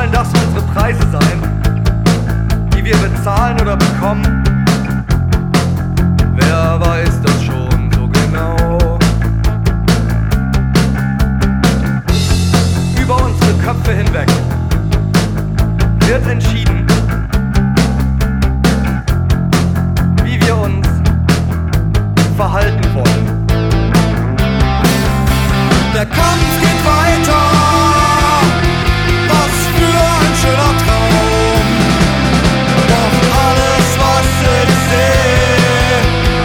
Sollen das unsere Preise sein, die wir bezahlen oder bekommen? Wer weiß das schon so genau? Über unsere Köpfe hinweg wird entschieden, wie wir uns verhalten wollen. Der Kampf geht weiter, was für ein schöner Traum. Doch alles, was ich sehe,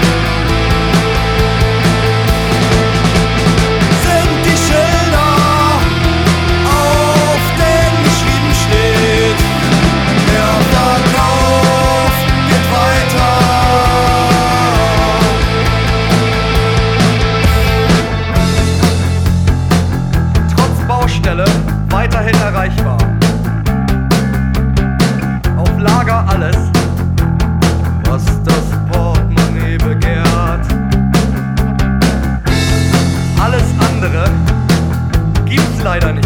sind die Schilder, auf denen geschrieben steht: der Verkauf geht weiter. Trotz Baustelle weiterhin erreichbar. Auf Lager alles, was das Portemonnaie begehrt. Alles andere gibt's leider nicht.